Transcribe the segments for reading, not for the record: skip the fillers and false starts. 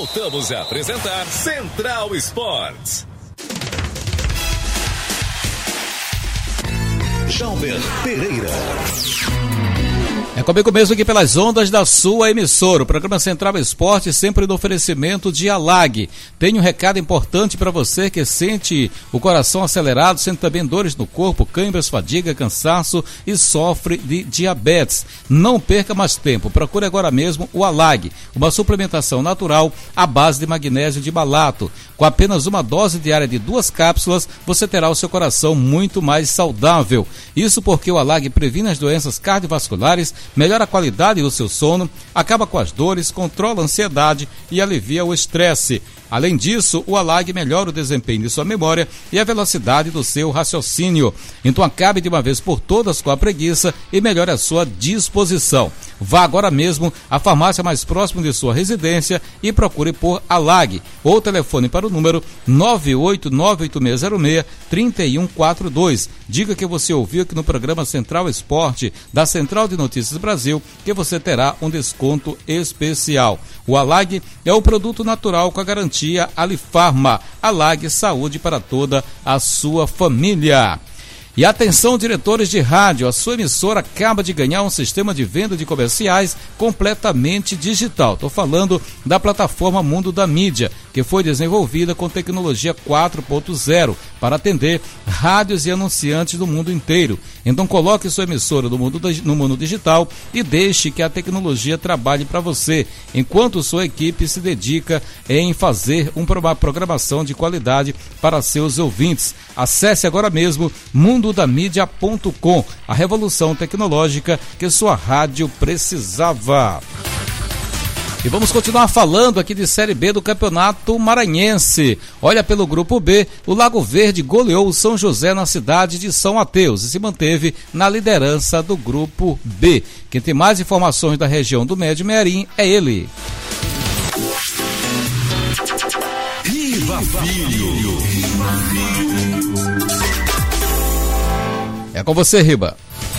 Voltamos a apresentar Central Esportes. Jalber Pereira. É comigo mesmo aqui pelas ondas da sua emissora. O programa Central Esporte sempre no oferecimento de Alag. Tem um recado importante para você que sente o coração acelerado, sente também dores no corpo, câimbras, fadiga, cansaço e sofre de diabetes. Não perca mais tempo. Procure agora mesmo o Alag, uma suplementação natural à base de magnésio de malato. Com apenas uma dose diária de 2 cápsulas, você terá o seu coração muito mais saudável. Isso porque o Alag previne as doenças cardiovasculares, melhora a qualidade do seu sono, acaba com as dores, controla a ansiedade e alivia o estresse. Além disso, o Alag melhora o desempenho de sua memória e a velocidade do seu raciocínio. Então acabe de uma vez por todas com a preguiça e melhore a sua disposição. Vá agora mesmo à farmácia mais próxima de sua residência e procure por Alag ou telefone para o número 9898606-3142. Diga que você ouviu aqui no programa Central Esporte da Central de Notícias Brasil que você terá um desconto especial. O Alag é o produto natural com a garantia Alifarma. Alag, saúde para toda a sua família. E atenção, diretores de rádio, a sua emissora acaba de ganhar um sistema de venda de comerciais completamente digital. Estou falando da plataforma Mundo da Mídia, que foi desenvolvida com tecnologia 4.0 para atender rádios e anunciantes do mundo inteiro. Então coloque sua emissora no mundo digital e deixe que a tecnologia trabalhe para você, enquanto sua equipe se dedica em fazer uma programação de qualidade para seus ouvintes. Acesse agora mesmo mundodamídia.com, a revolução tecnológica que sua rádio precisava. E vamos continuar falando aqui de Série B do Campeonato Maranhense. Olha, pelo Grupo B, o Lago Verde goleou o São José na cidade de São Mateus e se manteve na liderança do Grupo B. Quem tem mais informações da região do Médio Mearim é ele. Riva Filho. É com você, Riba.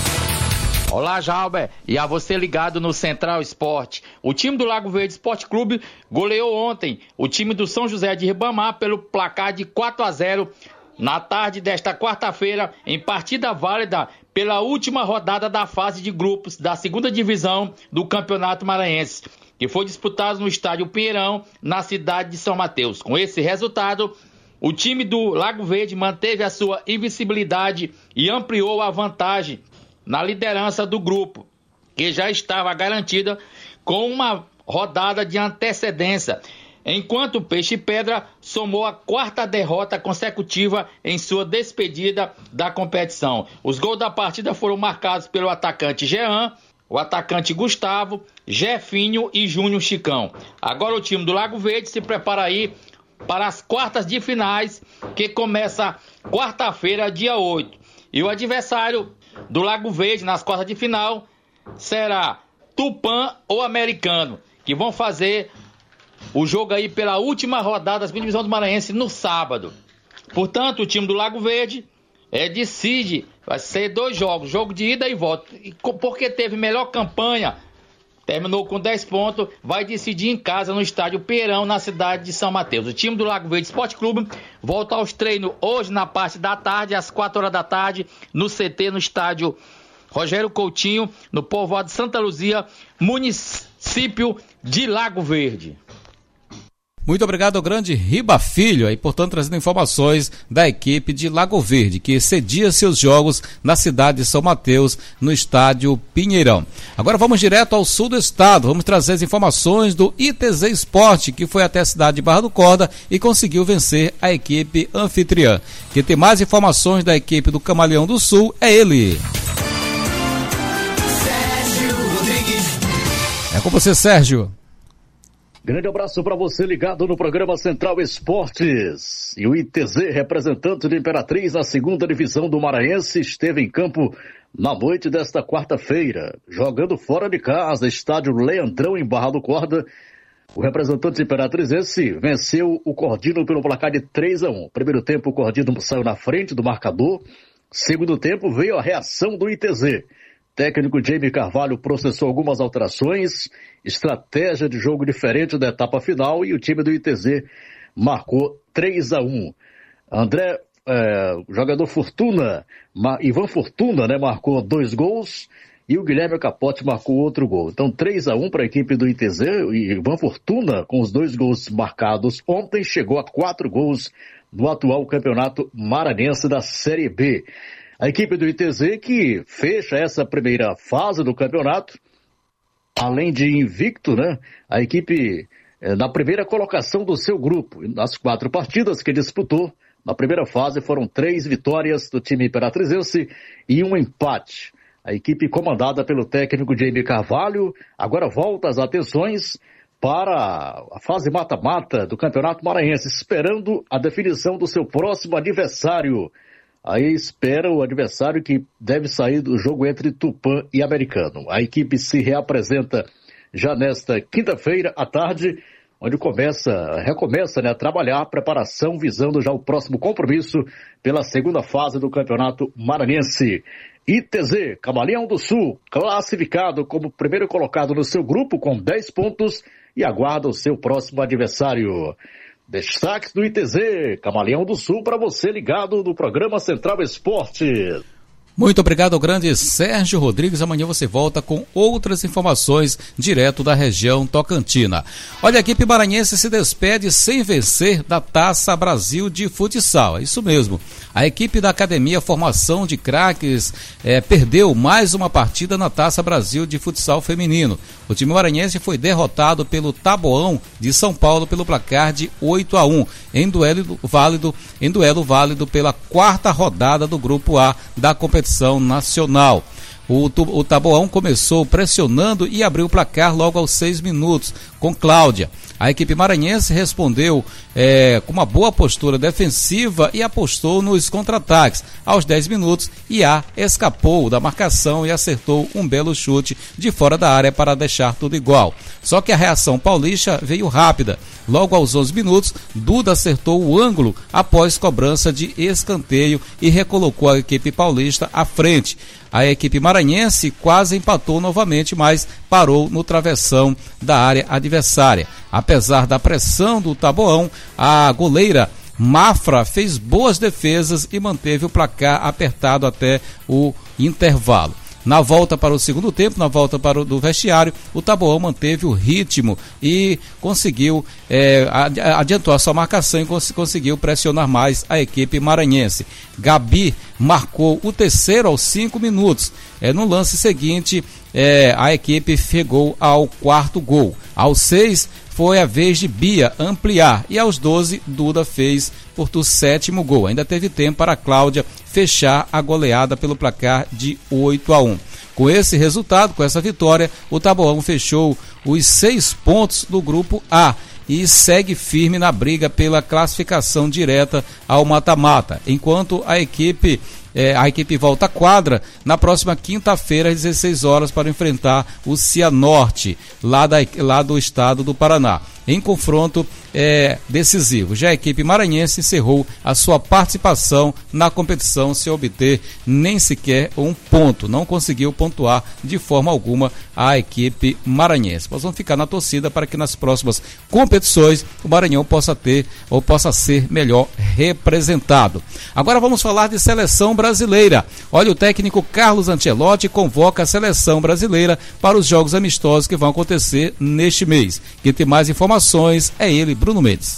Olá, Jalber, e a você ligado no Central Esporte. O time do Lago Verde Esporte Clube goleou ontem o time do São José de Ribamar pelo placar de 4-0 na tarde desta quarta-feira, em partida válida pela última rodada da fase de grupos da segunda divisão do Campeonato Maranhense, que foi disputado no estádio Pinheirão, na cidade de São Mateus. Com esse resultado, o time do Lago Verde manteve a sua invencibilidade e ampliou a vantagem na liderança do grupo, que já estava garantida com uma rodada de antecedência, enquanto o Peixe Pedra somou a 4ª derrota consecutiva em sua despedida da competição. Os gols da partida foram marcados pelo atacante Jean, o atacante Gustavo, Jefinho e Júnior Chicão. Agora o time do Lago Verde se prepara aí para as quartas de finais, que começa quarta-feira, dia 8. E o adversário do Lago Verde nas quartas de final será Tupã ou Americano, que vão fazer o jogo aí pela última rodada da segunda divisão do Maranhense no sábado. Portanto, o time do Lago Verde decide, vai ser 2 jogos, jogo de ida e volta. E porque teve melhor campanha, terminou com 10 pontos, vai decidir em casa no estádio Peirão, na cidade de São Mateus. O time do Lago Verde Esporte Clube volta aos treinos hoje na parte da tarde, às 4 horas da tarde, no CT, no estádio Rogério Coutinho, no povoado de Santa Luzia, município de Lago Verde. Muito obrigado ao grande Riba Filho, aí, portanto, trazendo informações da equipe de Lago Verde, que cedia seus jogos na cidade de São Mateus, no estádio Pinheirão. Agora vamos direto ao sul do estado, vamos trazer as informações do ITZ Esporte, que foi até a cidade de Barra do Corda e conseguiu vencer a equipe anfitriã. Quem tem mais informações da equipe do Camaleão do Sul é ele. Sérgio Rodrigues. É com você, Sérgio. Grande abraço para você ligado no programa Central Esportes. E o ITZ, representante de Imperatriz na segunda divisão do Maranhense, esteve em campo na noite desta quarta-feira, jogando fora de casa, estádio Leandrão em Barra do Corda. O representante imperatrizense venceu o Cordino pelo placar de 3-1. Primeiro tempo o Cordino saiu na frente do marcador. Segundo tempo veio a reação do ITZ. técnico Jamie Carvalho processou algumas alterações, estratégia de jogo diferente da etapa final e o time do ITZ marcou 3-1. André, jogador Fortuna, Ivan Fortuna, né, marcou 2 gols e o Guilherme Capote marcou outro gol. Então 3-1 para a equipe do ITZ, e Ivan Fortuna, com os 2 gols marcados ontem, chegou a 4 gols no atual campeonato maranhense da Série B. A equipe do ITZ que fecha essa primeira fase do campeonato, além de invicto, né? A equipe na primeira colocação do seu grupo. Nas 4 partidas que disputou, na primeira fase foram 3 vitórias do time imperatrizense e 1 empate. A equipe comandada pelo técnico Jamie Carvalho agora volta as atenções para a fase mata-mata do Campeonato Maranhense, esperando a definição do seu próximo adversário. Aí espera o adversário que deve sair do jogo entre Tupã e Americano. A equipe se reapresenta já nesta quinta-feira à tarde, onde recomeça a trabalhar a preparação visando já o próximo compromisso pela segunda fase do Campeonato Maranhense. ITZ, Camaleão do Sul, classificado como primeiro colocado no seu grupo com 10 pontos e aguarda o seu próximo adversário. Destaques do ITZ, Camaleão do Sul, para você ligado no programa Central Esportes. Muito obrigado ao grande Sérgio Rodrigues. Amanhã você volta com outras informações direto da região tocantina. Olha, a equipe maranhense se despede sem vencer da Taça Brasil de Futsal. É isso mesmo. A equipe da Academia Formação de Craques perdeu mais uma partida na Taça Brasil de Futsal Feminino. O time maranhense foi derrotado pelo Taboão de São Paulo pelo placar de 8-1 em duelo válido pela 4ª rodada do Grupo A da competição nacional. O Taboão começou pressionando e abriu o placar logo aos 6 minutos com Cláudia. A equipe maranhense respondeu com uma boa postura defensiva e apostou nos contra-ataques. Aos 10 minutos, Iá escapou da marcação e acertou um belo chute de fora da área para deixar tudo igual. Só que a reação paulista veio rápida. Logo aos 11 minutos, Duda acertou o ângulo após cobrança de escanteio e recolocou a equipe paulista à frente. A equipe maranhense quase empatou novamente, mas parou no travessão da área adversária. Apesar da pressão do Taboão, a goleira Mafra fez boas defesas e manteve o placar apertado até o intervalo. Na volta para o segundo tempo, na volta do vestiário, o Taboão manteve o ritmo e conseguiu, adiantou a sua marcação e conseguiu pressionar mais a equipe maranhense. Gabi marcou o terceiro aos 5 minutos. No lance seguinte, a equipe chegou ao 4º gol. Aos 6, foi a vez de Bia ampliar e aos 12, Duda fez o 7º gol. Ainda teve tempo para a Cláudia fechar a goleada pelo placar de 8-1. Com esse resultado, com essa vitória, o Taboão fechou os 6 pontos do Grupo A e segue firme na briga pela classificação direta ao mata-mata, enquanto a equipe volta à quadra na próxima quinta-feira às 16 horas para enfrentar o Cianorte, lá do estado do Paraná, em confronto decisivo. Já a equipe maranhense encerrou a sua participação na competição sem obter nem sequer um ponto, não conseguiu pontuar de forma alguma a equipe maranhense. Nós vamos ficar na torcida para que nas próximas competições o Maranhão possa ser melhor representado. Agora vamos falar de seleção brasileira. Olha, o técnico Carlos Ancelotti convoca a seleção brasileira para os jogos amistosos que vão acontecer neste mês. Quem tem mais informações é ele, Bruno Mendes.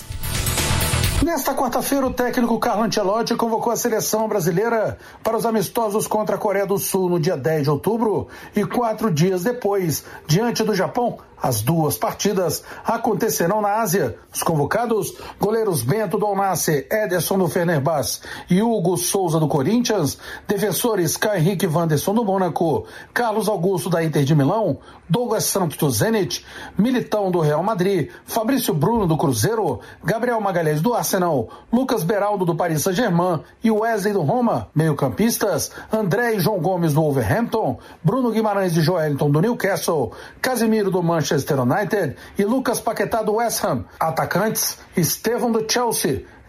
Nesta quarta-feira, o técnico Carlo Ancelotti convocou a seleção brasileira para os amistosos contra a Coreia do Sul no dia 10 de outubro e 4 dias depois, diante do Japão. As 2 partidas acontecerão na Ásia. Os convocados, goleiros Bento do Al-Nassr, Ederson do Fenerbahçe e Hugo Souza do Corinthians, defensores Caio Henrique Wanderson do Mônaco, Carlos Augusto da Inter de Milão, Douglas Santos do Zenit, Militão do Real Madrid, Fabrício Bruno do Cruzeiro, Gabriel Magalhães do Arsenal, Lucas Beraldo do Paris Saint-Germain e Wesley do Roma, meio-campistas, André e João Gomes do Wolverhampton, Bruno Guimarães e Joelinton do Newcastle, Casemiro do Manchester United e Lucas Paquetá do West Ham. Atacantes, Estevão do Chelsea,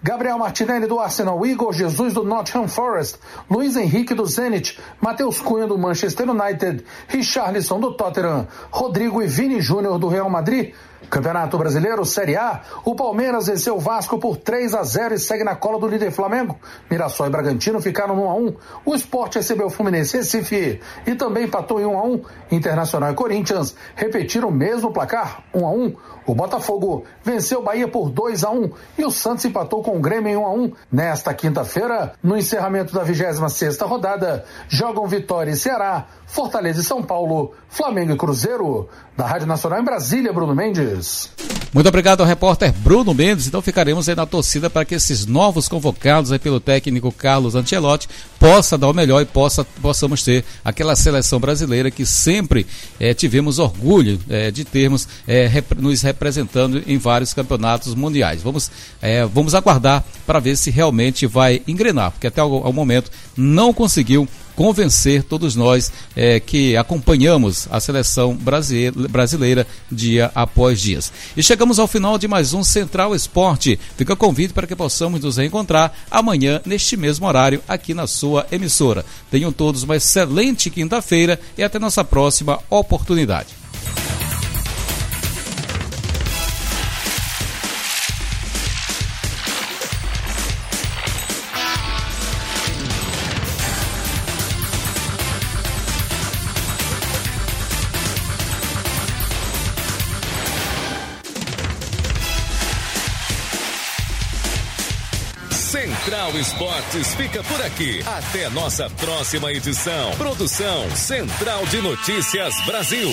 Gabriel Martinelli do Arsenal, Igor Jesus do Nottingham Forest, Luiz Henrique do Zenit, Matheus Cunha do Manchester United, Richarlison do Tottenham, Rodrigo e Vini Júnior do Real Madrid. Campeonato Brasileiro, Série A, o Palmeiras venceu o Vasco por 3-0 e segue na cola do líder Flamengo. Mirassol e Bragantino ficaram no 1-1. O Sport recebeu o Fluminense Recife e também empatou em 1-1. Internacional e Corinthians repetiram o mesmo placar, 1-1. O Botafogo venceu o Bahia por 2-1 e o Santos empatou com o Grêmio em 1-1. Nesta quinta-feira, no encerramento da 26ª rodada, jogam Vitória e Ceará, Fortaleza e São Paulo, Flamengo e Cruzeiro. Da Rádio Nacional em Brasília, Bruno Mendes. Muito obrigado ao repórter Bruno Mendes. Então ficaremos aí na torcida para que esses novos convocados aí pelo técnico Carlos Ancelotti possa dar o melhor e possamos ter aquela seleção brasileira que sempre tivemos orgulho de termos nos representando em vários campeonatos mundiais. Vamos aguardar para ver se realmente vai engrenar, porque até o momento não conseguiu convencer todos nós que acompanhamos a seleção brasileira dia após dia. E chegamos ao final de mais um Central Esporte. Fica o convite para que possamos nos reencontrar amanhã neste mesmo horário aqui na sua emissora. Tenham todos uma excelente quinta-feira e até nossa próxima oportunidade. Central Esportes fica por aqui. Até nossa próxima edição. Produção Central de Notícias Brasil.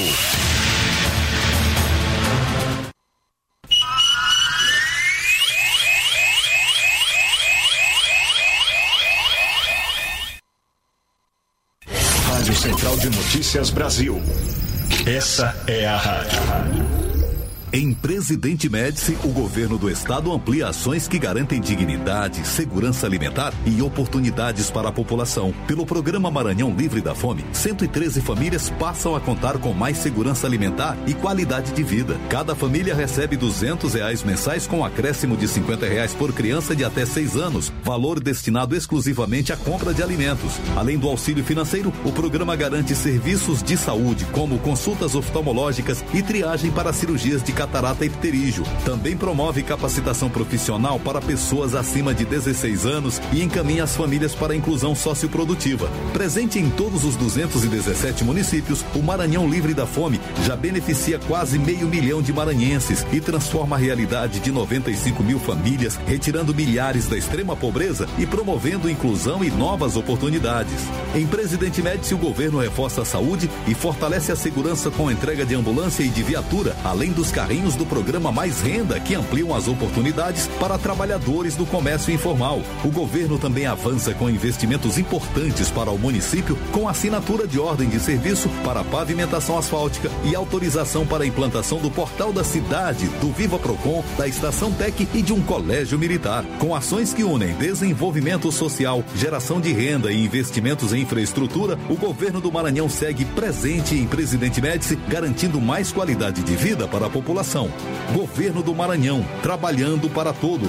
Rádio Central de Notícias Brasil. Essa é a rádio. Em Presidente Médici, o governo do estado amplia ações que garantem dignidade, segurança alimentar e oportunidades para a população. Pelo programa Maranhão Livre da Fome, 113 famílias passam a contar com mais segurança alimentar e qualidade de vida. Cada família recebe R$200 mensais com acréscimo de R$50 por criança de até 6 anos, valor destinado exclusivamente à compra de alimentos. Além do auxílio financeiro, o programa garante serviços de saúde, como consultas oftalmológicas e triagem para cirurgias de catarata e pterígio. Também promove capacitação profissional para pessoas acima de 16 anos e encaminha as famílias para a inclusão socioprodutiva. Presente em todos os 217 municípios, o Maranhão Livre da Fome já beneficia quase 500 mil de maranhenses e transforma a realidade de 95 mil famílias, retirando milhares da extrema pobreza e promovendo inclusão e novas oportunidades. Em Presidente Médici, o governo reforça a saúde e fortalece a segurança com a entrega de ambulância e de viatura, além dos carrinhos do programa Mais Renda, que ampliam as oportunidades para trabalhadores do comércio informal. O governo também avança com investimentos importantes para o município, com assinatura de ordem de serviço para pavimentação asfáltica e autorização para a implantação do Portal da Cidade, do Viva Procon, da Estação Tec e de um colégio militar. Com ações que unem desenvolvimento social, geração de renda e investimentos em infraestrutura, o governo do Maranhão segue presente em Presidente Médici, garantindo mais qualidade de vida para a população. Governo do Maranhão, trabalhando para todos.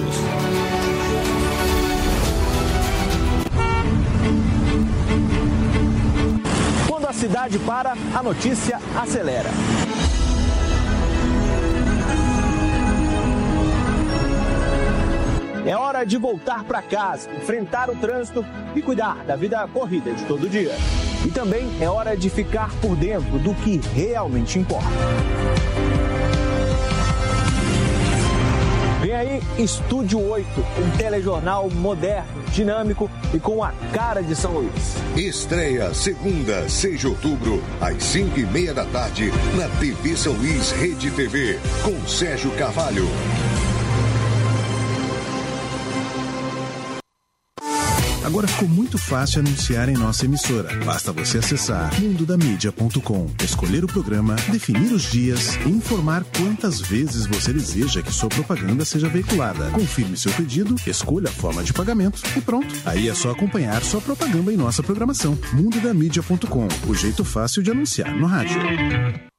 Quando a cidade para, a notícia acelera. É hora de voltar para casa, enfrentar o trânsito e cuidar da vida corrida de todo dia. E também é hora de ficar por dentro do que realmente importa. Vem aí Estúdio 8, um telejornal moderno, dinâmico e com a cara de São Luís. Estreia segunda, 6 de outubro, às 5:30 da tarde, na TV São Luís Rede TV, com Sérgio Carvalho. Agora ficou muito fácil anunciar em nossa emissora. Basta você acessar mundodamídia.com, escolher o programa, definir os dias e informar quantas vezes você deseja que sua propaganda seja veiculada. Confirme seu pedido, escolha a forma de pagamento e pronto. Aí é só acompanhar sua propaganda em nossa programação. mundodamídia.com, o jeito fácil de anunciar no rádio.